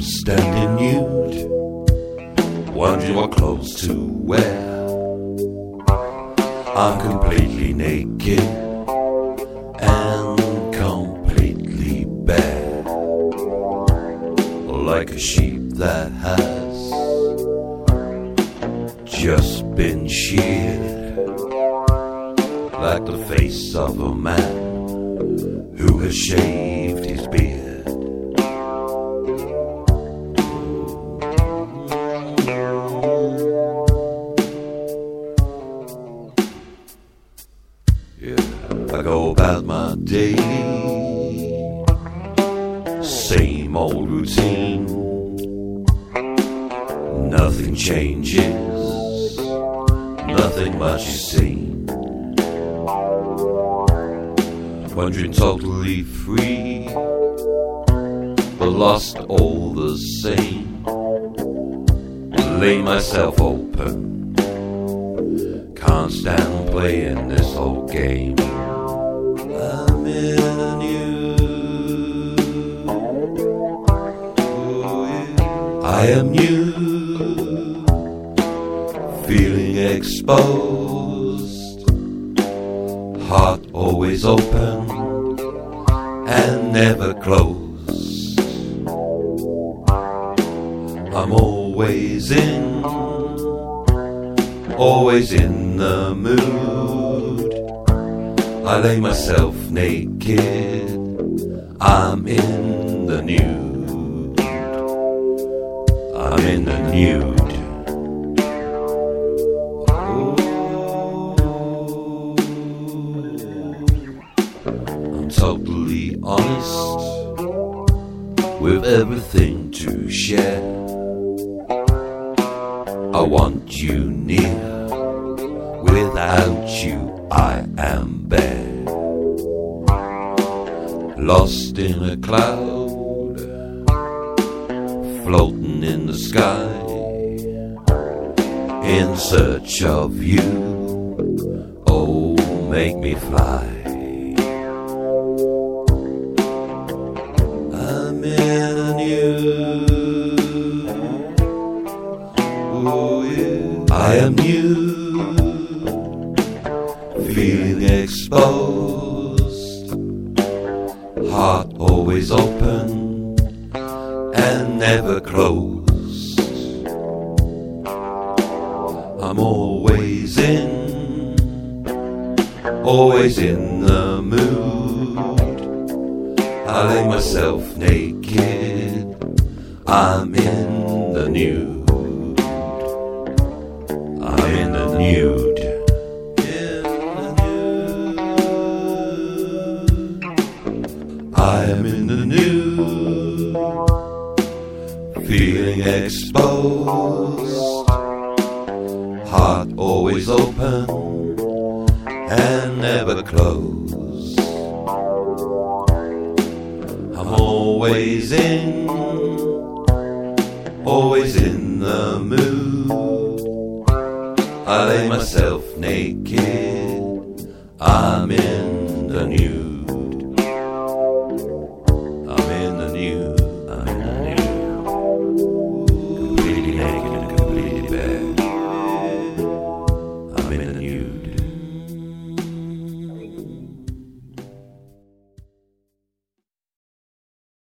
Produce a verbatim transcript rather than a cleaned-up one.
I'm standing nude, wondering what clothes to wear. I'm completely naked and completely bare, like a sheep that has just been sheared, like the face of a man who has shaved his beard. I go about my daily, same old routine. Nothing changes, nothing much is seen. Wandering totally free, but lost all the same. Lay myself open, can't stand playing this whole game. I'm in a new, oh yeah. I am new, feeling exposed, heart always open and never closed. I'm always in, always in the mood. I lay myself naked, I'm in the nude. I'm in the nude. Oh. I'm totally honest, with everything to share. I want you near, without you I am bare. Lost in a cloud, floating in the sky, in search of you, oh make me fly. I'm in a new, oh yeah. I am new, feeling exposed, heart always open and never closed. I'm always in, always in the mood. I lay myself naked, I'm in the nude. I'm in the nude. I am in the nude, feeling exposed, heart always open and never closed. I'm always in, always in the mood. I lay myself naked, I'm in the nude.